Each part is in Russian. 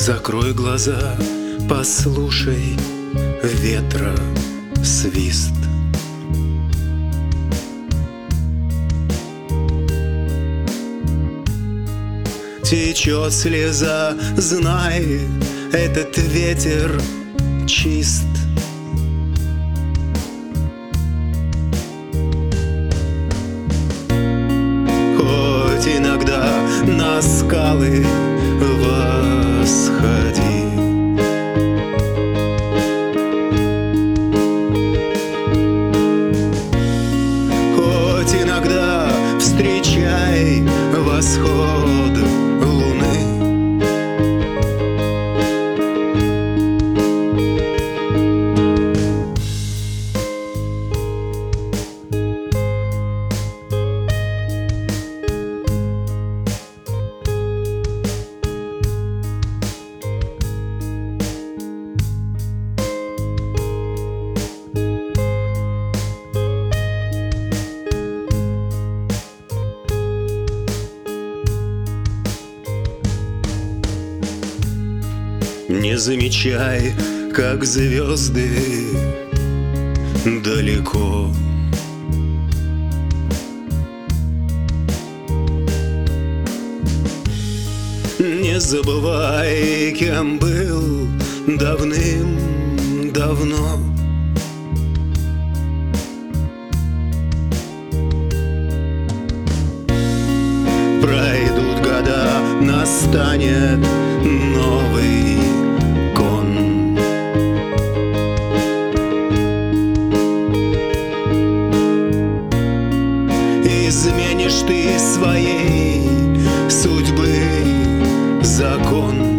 Закрой глаза, послушай ветра свист. Течет слеза, знай, этот ветер чист. Хоть иногда на скалы восходи. Хоть иногда встречай восход луны. Не замечай, как звезды далеко. Не забывай, кем был давным-давно. Пройдут года, настанет новый гон. Изменишь ты своей судьбы закон.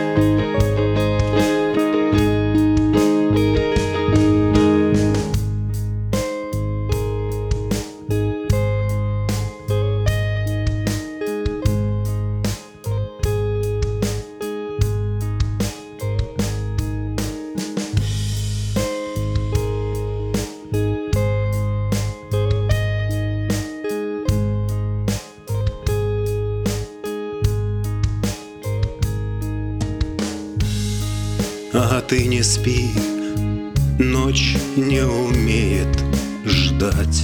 А ты не спи, ночь не умеет ждать.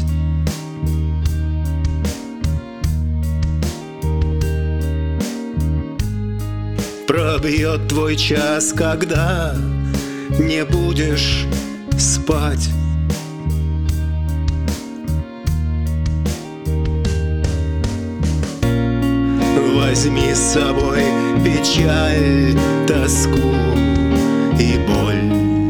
Пробьет твой час, когда не будешь спать. Возьми с собой печаль, тоску и боль.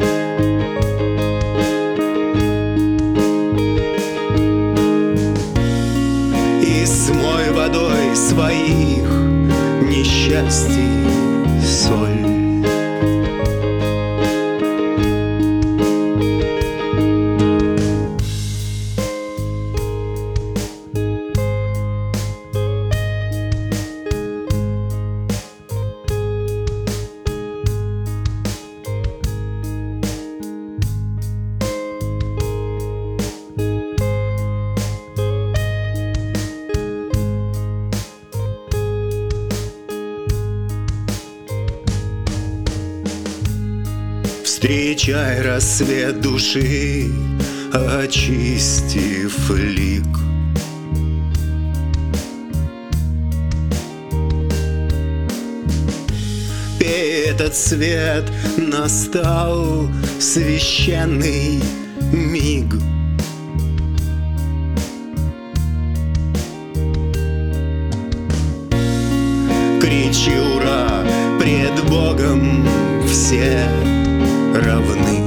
И смой водой своих несчастий соль. Встречай рассвет души, очистив лик. Пей этот свет, настал священный миг. Кричи ура, пред Богом все равны.